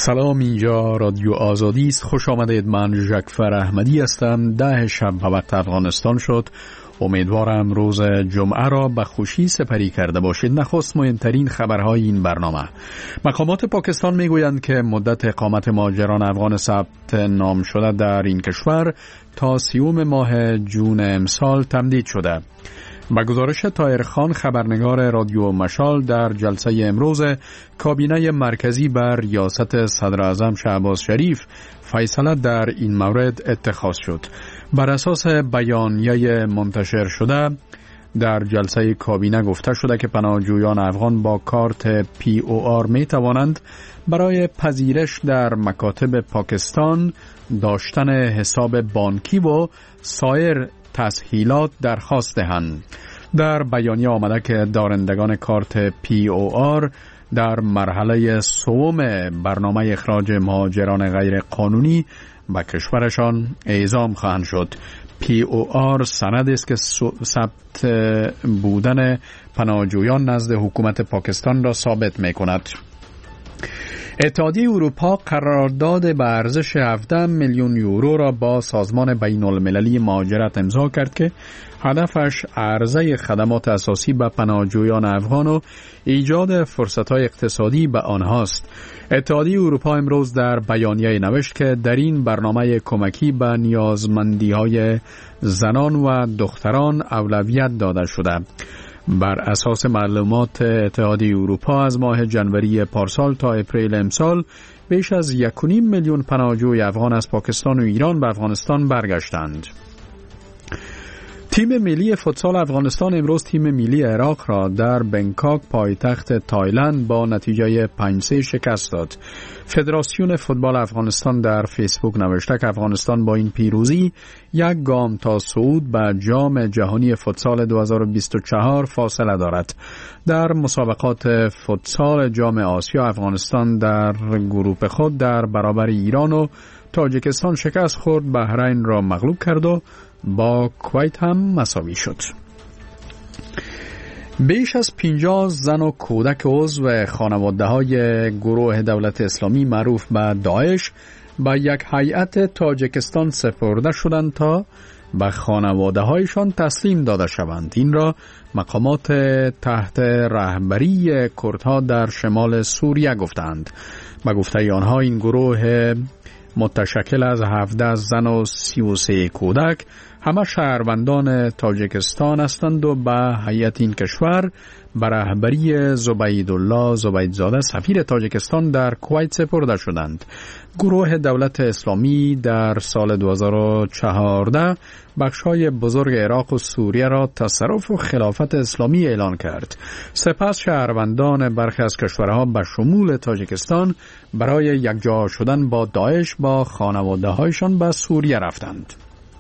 سلام، اینجا رادیو آزادی است. خوش آمدید. من ژکفر احمدی هستم. 10 شب به وقت افغانستان شد. امیدوارم روز جمعه را به خوشی سپری کرده باشید. نخست مهمترین خبرهای این برنامه. مقامات پاکستان میگویند که مدت اقامت مهاجران افغان ثبت نام شده در این کشور تا 30 ماه جون امسال تمدید شده. با گزارش طاهر خان، خبرنگار رادیو مشال، در جلسه امروز کابینه مرکزی بر ریاست صدر اعظم شهباز شریف فیصله در این مورد اتخاذ شد. بر اساس بیانیه منتشر شده در جلسه کابینه گفته شده که پناهجویان افغان با کارت POR می توانند برای پذیرش در مکاتب پاکستان، داشتن حساب بانکی و سایر تسهیلات درخواست دهند. در بیانیه آمده که دارندگان کارت POR در مرحله سوم برنامه اخراج مهاجران غیر قانونی به کشورشان اعزام خواهند شد. POR سند است که ثبت بودن پناهجویان نزد حکومت پاکستان را ثابت می کند. اتحادیه اروپا قرارداد به ارزش 17 میلیون یورو را با سازمان بین المللی مهاجرت امضا کرد که هدفش عرضه خدمات اساسی به پناهجویان افغان و ایجاد فرصت‌های اقتصادی به آنهاست. اتحادیه اروپا امروز در بیانیه نوشت که در این برنامه کمکی به نیازمندی‌های زنان و دختران اولویت داده شده. بر اساس معلومات اتحادیه اروپا از ماه جنوری پارسال تا اپریل امسال بیش از 1.5 میلیون پناهجوی افغان از پاکستان و ایران به افغانستان برگشتند. تیم ملی فوتسال افغانستان امروز تیم ملی عراق را در بنکاک پایتخت تایلند با نتیجه 5-3 شکست داد. فدراسیون فوتبال افغانستان در فیسبوک نوشته که افغانستان با این پیروزی یک گام تا صعود به جام جهانی فوتسال 2024 فاصله دارد. در مسابقات فوتسال جام آسیا افغانستان در گروه خود در برابر ایران و تاجیکستان شکست خورد، بحرین را مغلوب کرد و با کویت هم مساوی شد. بیش از 50 زن و کودک عضو خانواده‌های گروه دولت اسلامی معروف به داعش به یک هیئت تاجیکستان سپرده شدند تا به خانواده‌هایشان تسلیم داده شوند. این را مقامات تحت رهبری کردها در شمال سوریه گفتند. به گفته آنها این گروه متشکل از 17 زن و 33 کودک همه شهروندان تاجیکستان هستند و به هیئت این کشور به رهبری زبیدالله زبیدزاده سفیر تاجیکستان در کویت سپرده شدند. گروه دولت اسلامی در سال 2014 بخش‌های بزرگ عراق و سوریه را تصرف و خلافت اسلامی اعلان کرد. سپس شهروندان برخی از کشورها به شمول تاجیکستان برای یکجا شدن با داعش با خانواده‌هایشان به سوریه رفتند.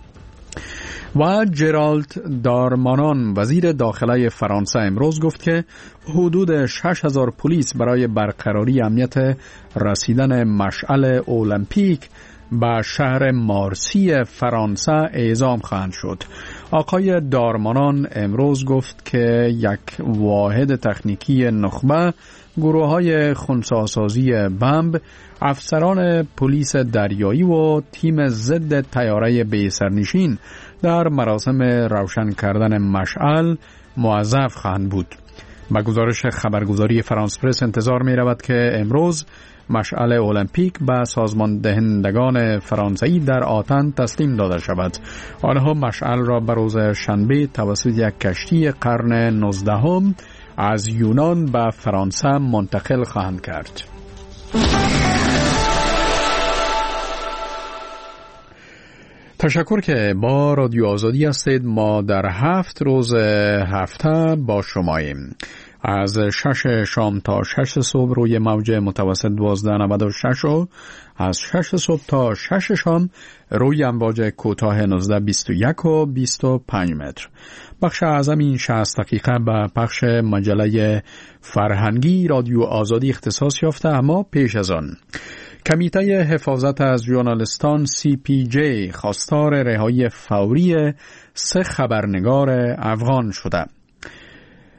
و جرالد دارمانان وزیر داخله فرانسه امروز گفت که حدود 6,000 پلیس برای برقراری امنیت رسیدن مشعل المپیک به شهر مارسی فرانسه اعزام خواهند شد. آقای دارمانان امروز گفت که یک واحد تکنیکی نخبه، گروه‌های خنثی‌سازی بمب، افسران پلیس دریایی و تیم ضد طیاره بی سرنشین در مراسم روشن کردن مشعل موظف خواهند بود. با گزارش خبرگزاری فرانس پرس انتظار می رود که امروز مشعل المپیک به سازمان دهندگان فرانسوی در آتن تسلیم داده شود. آنها مشعل را به روز شنبه توسط یک کشتی قرن 19 از یونان به فرانسه منتقل خواهند کرد. تشکر که با رادیو آزادی هستید. ما در 7 روز هفته با شماییم. از 6 شام تا 6 صبح روی موج متوسط 1296 و از 6 صبح تا 6 شام روی امواج کوتاه 1921 و 25 متر. بخش اعظم این 60 دقیقه به پخش مجله فرهنگی رادیو آزادی اختصاص یافته، اما پیش از آن کمیته حفاظت از ژورنالیستان CPJ خواستار رهایی فوری 3 خبرنگار افغان شده.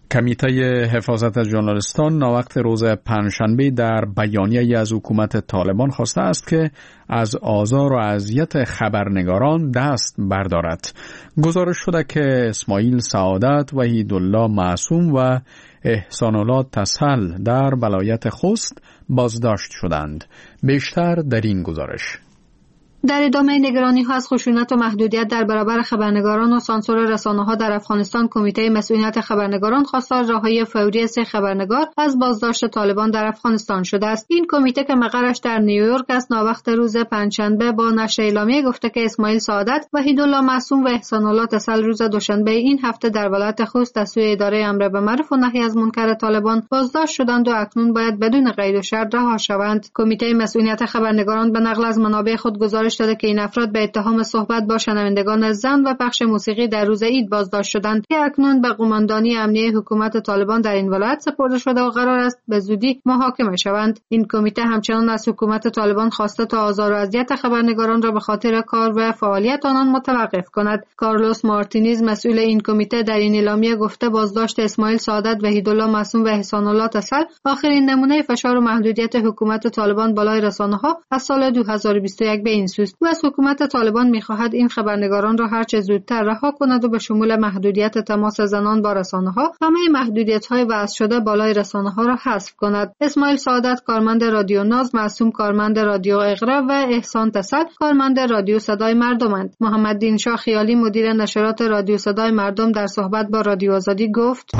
کمیته حفاظت از ژورنالیستان ناوقت روز پنجشنبه در بیانیه‌ای از حکومت طالبان خواسته است که از آزار و اذیت خبرنگاران دست بردارد. گزارش شده که اسماعیل سعادت، وحیدالله معصوم و احسان الله تسل در ولایت خوست بازداشت شدند. بیشتر در این گزارش. در ادامه نگرانی‌ها از خشونت و محدودیت در برابر خبرنگاران و سانسور رسانه‌ها در افغانستان، کمیته مسئولیت خبرنگاران خواستار رهایی فوری 3 خبرنگار از بازداشت طالبان در افغانستان شده است. این کمیته که مقرش در نیویورک است، ناوقت روز پنجشنبه با نشر اعلامیه گفته که اسماعیل سعادت، وحیدالله معصوم و احسان الله تسل روز دوشنبه این هفته در ولایت خوست از سوی اداره امر به معروف و نهی از منکر طالبان بازداشت شدند و اکنون باید بدون قید و شرط رها شوند. کمیته مسئولیت خبرنگاران به نقل از منابع خود گزارش داده که این افراد به اتهام صحبت با شنوندگان زن و پخش موسیقی در روز عید بازداشت شدند که اکنون به قماندانی امنیه حکومت طالبان در این ولایت سپرده شده و قرار است به زودی محاکمه شوند. این کمیته همچنان از حکومت طالبان خواسته تا آزار و اذیت خبرنگاران را به خاطر کار و فعالیت آنان متوقف کند. کارلوس مارتینز، مسئول این کمیته، در این اعلامیه گفته بازداشت اسماعیل سعادت، وحیدالله معصوم و احسان الله تسل آخرین نمونه فشار و محدودیت حکومت طالبان بالای رسانه‌ها از سال 2021 به این سوست. و از حکومت طالبان می‌خواهد این خبرنگاران را هر چه زودتر رها کند و به شمول محدودیت تماس زنان با رسانه‌ها، همه محدودیت‌های وضع شده بالای رسانه‌ها را حذف کند. اسماعیل سعادت کارمند رادیو ناز، معصوم کارمند رادیو اقرا و احسان تسل کارمند رادیو صدای مردمند. محمددین شاه خیالی، مدیر نشرات رادیو صدای مردم، در صحبت با رادیو آزادی گفت: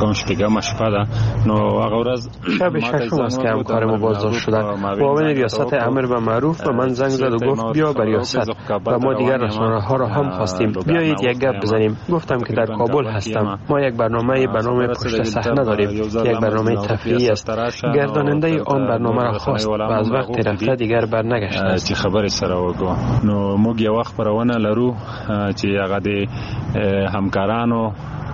شب ششم است که همکار ما بازداشت شدند. معاون ریاست امر به معروف و من زنگ زد و گفت بیا به ریاست و ما دیگر رسانه‌ها را هم خواستیم بیایید یک گپ بزنیم. گفتم که در کابل هستم. ما یک برنامه پشت صحنه داریم، یک برنامه تفریحی است. گرداننده آن برنامه را خواست و از وقت رفته دیگر برنگشت است. خبر سره وګو نو موږ یو وخت پرونه لرو چې هغه د همکارانو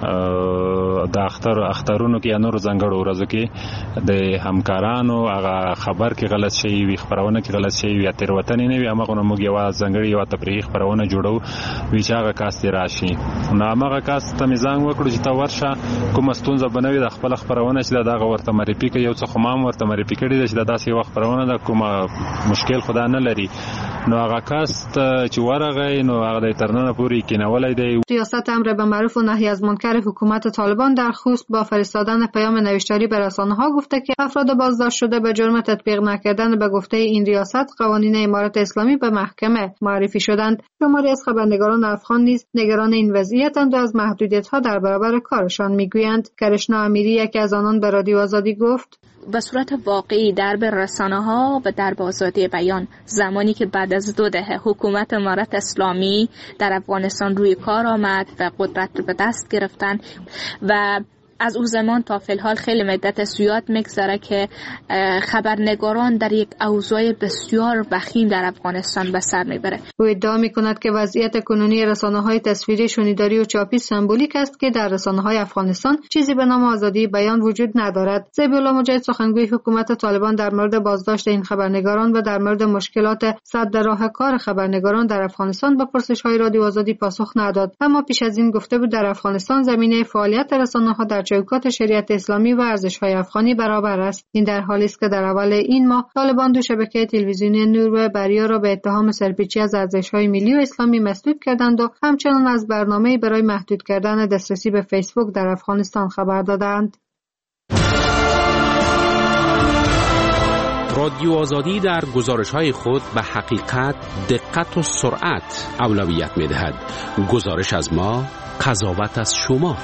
د اخترونو کې نور ځنګړو ورځو کې د همکارانو هغه خبر کې غلط شي وي، خبرونه کې غلط شي وي، تیروتنې نه وي، هغه موږ یو ځنګړی یو تفریحي خبرونه جوړو وی چې هغه کاست راشي. نو هغه کاست ته میزان وکړو چې تا ورشه کوم ستونزه بنوي د خپل خبرونه چې دغه ورته معرفي کوي، یو څه خمام ورته معرفي کړي چې داسې یو خبرونه د کوم مشکل خدا نه لري. نو هغه کاست چې ورغی نو هغه د ترننه پوری کینولای دی. ریاست امر به معروف و نهی از منکر حکومت طالبان در خوست با فرستادن پیام نوشتاری به رسانه‌ها گفته که افراد بازداشت شده به جرم تطبیق نکردن به گفته این ریاست قوانین امارت اسلامی به محکمه معرفی شدند. شماری از خبرنگاران افغان نیز نگران این وضعیت‌اند و از محدودیت‌ها در برابر کارشان می‌گویند. کرشنا امیری، یکی از آنان، به رادیو آزادی گفت: به صورت واقعی درب رسانه‌ها و درب آزادی بیان، زمانی که بعد از 2 دهه حکومت امارت اسلامی در افغانستان روی کار آمد و قدرت رو به دست گرفتن و از اون زمان تا فی الحال خیلی مدت زیاد میگذره که خبرنگاران در یک اوضاع بسیار وخیم در افغانستان به سر میبره. او ادعا میکند که وضعیت کنونی رسانه‌های تصویری، شنیداری و چاپی سمبولیک است که در رسانه‌های افغانستان چیزی به نام آزادی بیان وجود ندارد. ذبیح‌الله مجاهد، سخنگوی حکومت طالبان، در مورد بازداشت این خبرنگاران و در مورد مشکلات سد راه کار خبرنگاران در افغانستان به پرسش‌های رادیو آزادی پاسخ نداد، اما پیش از این گفته بود در افغانستان زمینه فعالیت رسانه‌ها در چوکات شریعت اسلامی و ارزش‌های افغانی برابر است. این در حالی است که در اول این ماه طالبان 2 شبکه تلویزیونی نور و بریا را به اتهام سرپیچی از ارزش‌های ملی و اسلامی مسدود کردند و همچنان از برنامه‌ای برای محدود کردن دسترسی به فیسبوک در افغانستان خبر دادند. رادیو آزادی در گزارش‌های خود به حقیقت، دقت و سرعت اولویت می‌دهد. گزارش از ما، قضاوت از شما.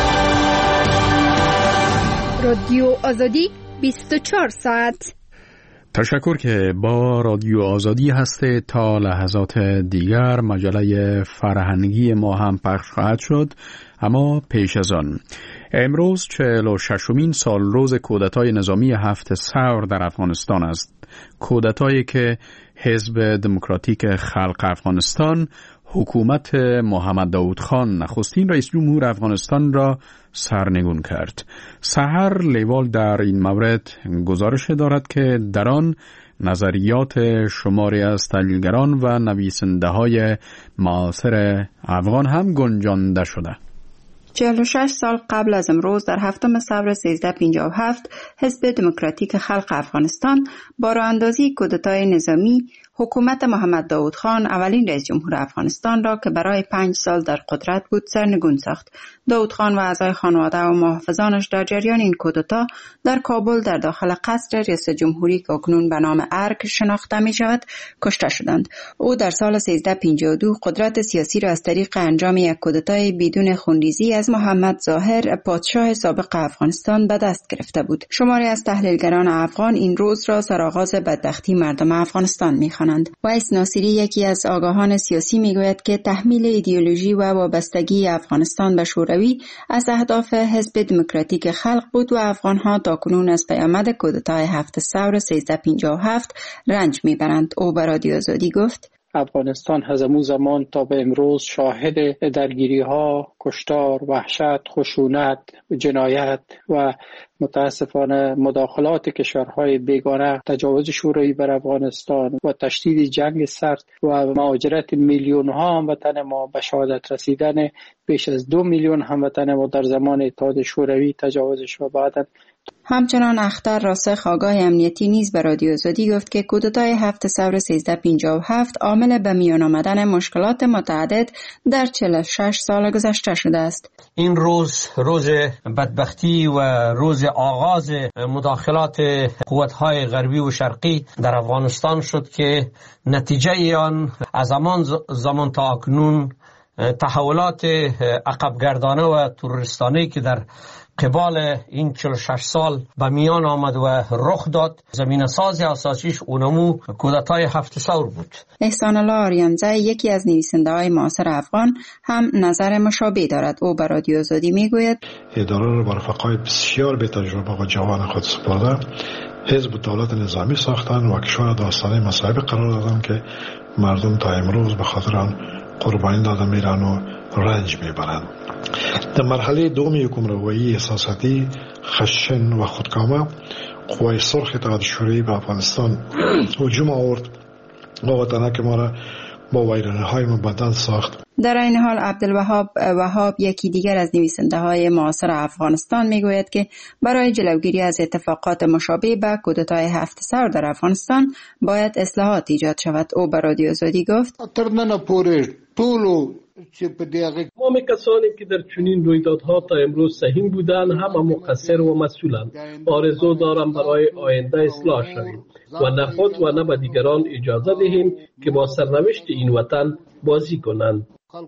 رادیو آزادی 24 ساعت. تشکر که با رادیو آزادی هسته. تا لحظات دیگر مجله فرهنگی ما هم پخش خواهد شد، اما پیش از آن امروز 46مین سال روز کودتای نظامی 7 ثور در افغانستان است. کودتایی که حزب دموکراتیک خلق افغانستان، حکومت محمد داود خان نخستین رئیس جمهور افغانستان را سرنگون کرد. سحر لیوال در این مورد گزارش دارد که در آن نظریات شماری از تحلیلگران و نویسنده‌های معاصر افغان هم گنجانده شده. 46 سال قبل از امروز در 7 ثور 1357 حزب دموکراتیک خلق افغانستان با راه اندازی کودتای نظامی حکومت محمد داود خان اولین رئیس جمهور افغانستان را که برای 5 سال در قدرت بود سرنگون ساخت. داود خان و اعضای خانواده و محافظانش در جریان این کودتا در کابل در داخل قصر رئیس جمهوری که اکنون به نام ارگ شناخته می شود کشته شدند. او در سال 1352 قدرت سیاسی را از طریق انجام یک کودتای بدون خونریزی از محمد ظاهر پادشاه سابق افغانستان به دست گرفته بود. شماری از تحلیلگران افغان این روز را سرآغاز بدبختی مردم افغانستان می‌خوانند. ویس ناصری یکی از آگاهان سیاسی میگوید که تحمیل ایدئولوژی و وابستگی افغانستان به شوروی از اهداف حزب دموکراتیک خلق بود و افغان‌ها تاکنون از پیامد کودتای 7 ثور 1357 رنج میبرند. او به رادیو آزادی گفت: افغانستان از امو زمان تا به امروز شاهد درگیری ها، کشتار، وحشت، خشونت، جنایت و متاسفانه مداخلات کشورهای بیگانه، تجاوز شوروی بر افغانستان و تشدید جنگ سرد و مهاجرت میلیون ها هموطن ما به شهادت رسیدن بیش از 2 میلیون هموطن ما در زمان اتحاد شوروی تجاوزش و بعداً. همچنان اختر راسخ آگاه امنیتی نیز به رادیو آزادی گفت که کودتای 7 ثور 1357 عامل به میان آمدن مشکلات متعدد در 46 سال گذشته شده است. این روز بدبختی و روز آغاز مداخلات قوت‌های غربی و شرقی در افغانستان شد که نتیجه آن از زمان تا اکنون تحولات عقبگردانه و تروریستانه‌ای که در قبال این 46 سال به میان آمد و رخ داد، زمینه ساز اساسیش اونمو کودتای 7 ثور بود. احسان الله آریانزه یکی از نویسنده‌های معاصر افغان هم نظر مشابه دارد. او به رادیو آزادی میگوید: اداره را بر رفقای بسیار بی تجربه و جوان خود سپرده، حزب دولت نظامی ساختن و کشور داستانه مصائب قرار دادن که مردم تا امروز به خاطر آن قربانی داده میرن و رنج میبرند. در مرحله دومی حکمرانی احساساتی خشن و خودکامه قوای سرخ اتحاد شوروی به افغانستان هجوم آورد و وطنک ما را با ویرانه‌های مبدل ساخت. در این حال عبدالوهاب یکی دیگر از نویسنده‌های معاصر افغانستان میگوید که برای جلوگیری از اتفاقات مشابه به کودتای 7 ثور در افغانستان باید اصلاحات ایجاد شود. او به رادیو آزادی گفت: تمام کسانی که در چنین رویدادها تا امروز سهیم بودند همه مقصر و مسئولند. آرزو دارم برای آینده اصلاح شویم و نه خود و نه به دیگران اجازه دهیم که با سرنوشت این وطن بازی کنند.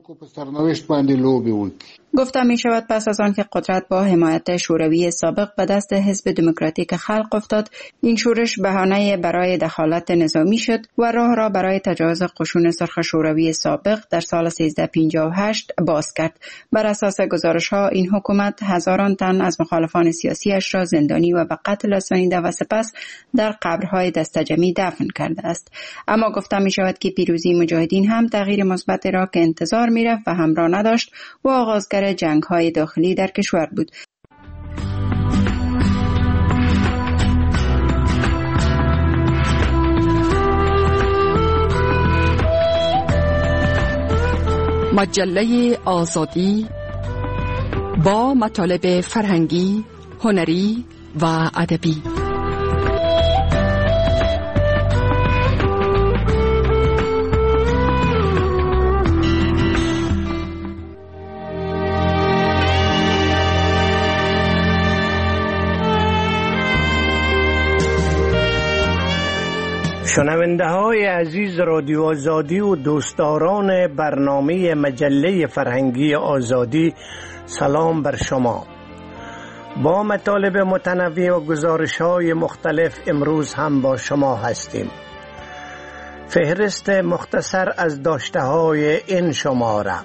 گفته می شود پس از آن که قدرت با حمایت شوروی سابق به دست حزب دموکراتیک خلق افتاد، این شورش بهانه برای دخالت نظامی شد و راه را برای تجاوز قشون سرخ شوروی سابق در سال 1358 باز کرد. بر اساس گزارش ها این حکومت هزاران تن از مخالفان سیاسیش را زندانی و به قتل رسانیده و سپس در قبرهای دستجمعی دفن کرده است. اما گفته می شود که پیروزی مجاهدین هم تغییر مثبت را که انتظار می رفت و همراه نداشت و آغازگر جنگ‌های داخلی در کشور بود. مجله آزادی با مطالب فرهنگی، هنری و ادبی. شنونده های عزیز رادیو آزادی و دوستداران برنامه مجله فرهنگی آزادی، سلام بر شما. با مطالب متنوع و گزارش های مختلف امروز هم با شما هستیم. فهرست مختصر از داشته های این شماره: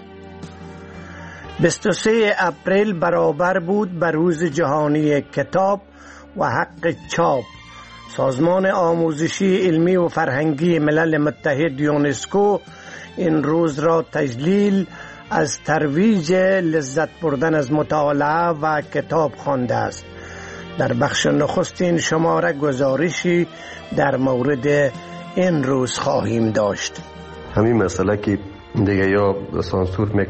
23 اپریل برابر بود به روز جهانی کتاب و حق چاپ. سازمان آموزشی علمی و فرهنگی ملل متحد یونسکو این روز را تجلیل از ترویج لذت بردن از مطالعه و کتاب خوانده است. در بخش نخست این شماره گزارشی در مورد این روز خواهیم داشت. همین مسئله که دیگه یا سانسور